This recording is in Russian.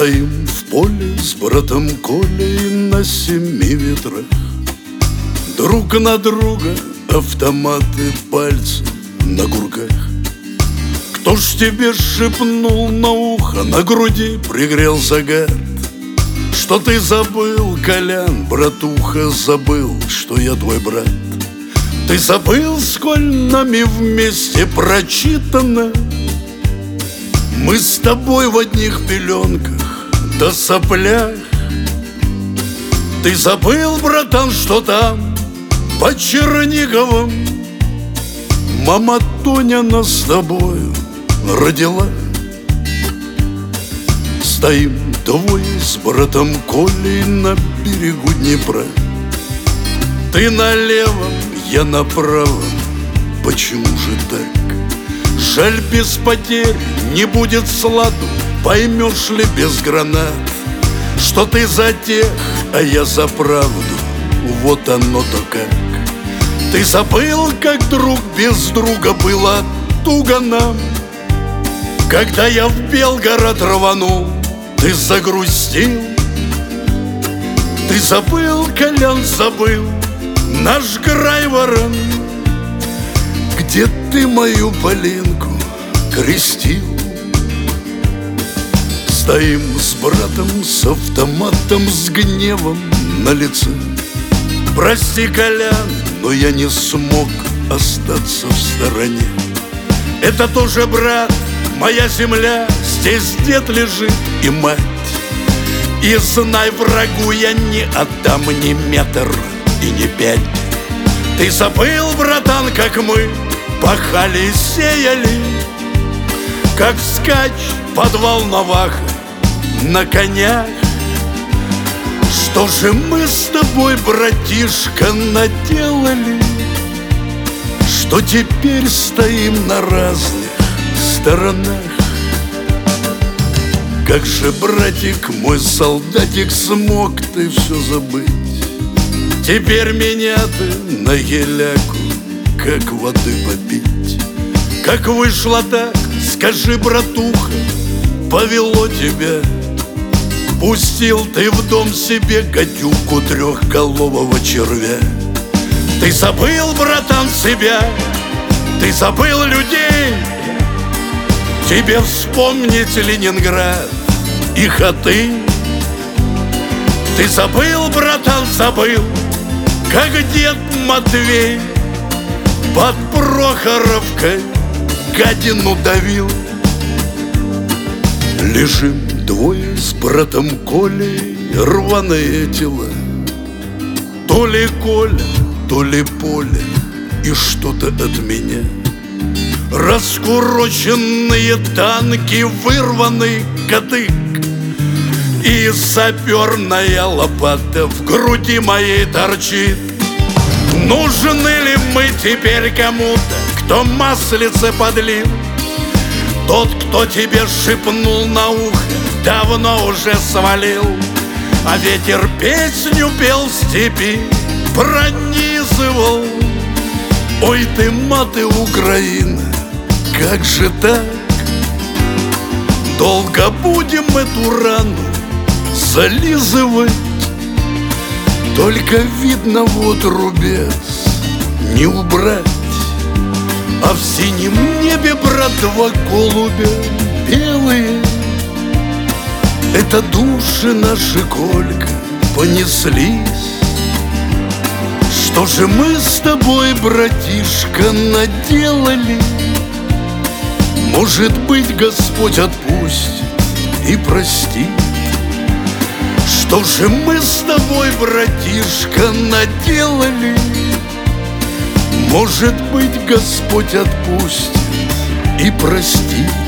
Стоим в поле с братом Колей на 7 ветрах. Друг на друга автоматы, пальцы на курках. Кто ж тебе шепнул на ухо, на груди пригрел загар? Что ты забыл, Колян, братуха, забыл, что я твой брат. Ты забыл, сколь нами вместе прочитано. Мы с тобой в одних пеленках да соплях. Ты забыл, братан, что там под Черниговым мама Тоня нас с тобою родила. Стоим двое с братом Колей на берегу Днепра. Ты налево, я направо, почему же так? Жаль, без потерь не будет сладу, поймешь ли без гранат, что ты за тех, а я за правду, вот оно-то как. Ты забыл, как друг без друга было туго нам. Когда я в Белгород рванул, ты загрустил. Ты забыл, Колян, забыл наш Грайворон, где ты мою Полинку крестил. Стоим с братом, с автоматом, с гневом на лице. Прости, Колян, но я не смог остаться в стороне. Это тоже брат, моя земля, здесь дед лежит и мать. И знай, врагу я не отдам ни метр и ни 5. Ты забыл, братан, как мы пахали и сеяли, как вскачь под Волновахой на конях. Что же мы с тобой, братишка, наделали, что теперь стоим на разных сторонах? Как же, братик мой, солдатик, смог ты все забыть? Теперь меня ты на геляку как воды попить. Как вышло так, скажи, братуха, повело тебя? Пустил ты в дом себе гадюку трехголового червя. Ты забыл, братан, себя, ты забыл людей. Тебе вспомнить Ленинград и хаты. Ты забыл, братан, забыл, как дед Матвей под Прохоровкой гадину давил. Лежим двое с братом Колей, рваные тела. То ли Коля, то ли Поля, и что-то от меня. Раскуроченные танки, вырванный кадык и саперная лопата в груди моей торчит. Нужны ли мы теперь кому-то, кто маслице подлил? Тот, кто тебе шепнул на ухо, давно уже свалил. А ветер песню пел в степи, пронизывал. Ой ты, маты, Украина, как же так? Долго будем эту рану зализывать? Только видно, вот рубец не убрать. А в синем небе, брат, два голубя белые. Это души наши, Колька, понеслись. Что же мы с тобой, братишка, наделали? Может быть, Господь отпустит и простит. Что же мы с тобой, братишка, наделали? Может быть, Господь отпустит и простит.